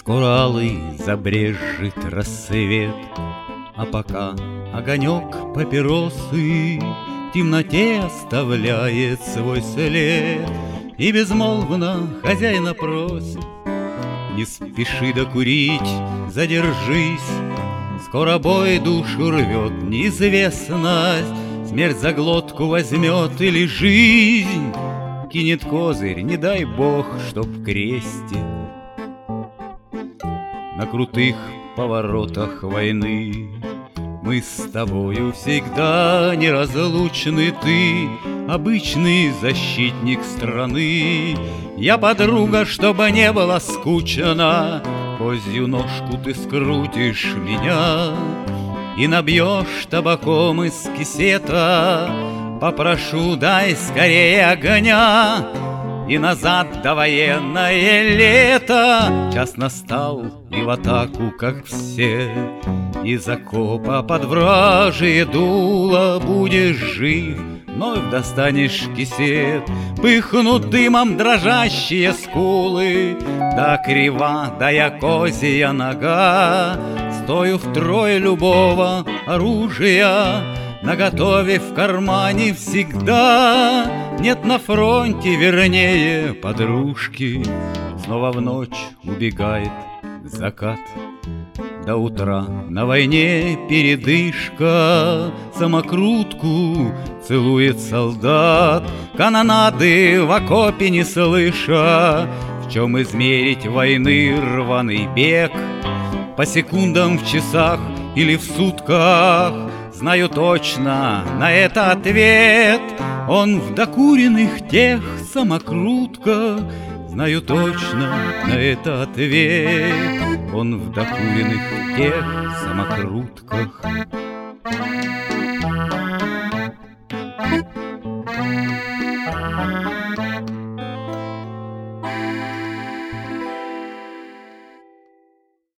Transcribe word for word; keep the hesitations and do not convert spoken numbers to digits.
Скоро алый забрежет рассвет, а пока огонек папиросы в темноте оставляет свой след. И безмолвно хозяина просит: не спеши докурить, задержись. Скоро бой душу рвет неизвестность, смерть за глотку возьмет или жизнь кинет козырь, не дай бог, чтоб крестит. На крутых поворотах войны мы с тобою всегда неразлучны. Ты обычный защитник страны, я подруга, чтобы не было скучно. Козью ножку ты скрутишь меня и набьешь табаком из кисета. Попрошу, дай скорее огня, и назад довоенное лето. Час настал, и в атаку, как все, из окопа под вражье дуло будешь жив. Вновь достанешь кисет, пыхнут дымом дрожащие скулы. Да крива, да я козья нога, стою втрое любого оружия, наготове в кармане всегда. Нет на фронте вернее подружки. Снова в ночь убегает закат, до утра на войне передышка. Самокрутку целует солдат, канонады в окопе не слыша. В чем измерить войны рваный бег? По секундам в часах или в сутках? Знаю точно на это ответ: он в докуренных тех самокрутках. Знаю точно на это ответ: он в докуренных тех самокрутках.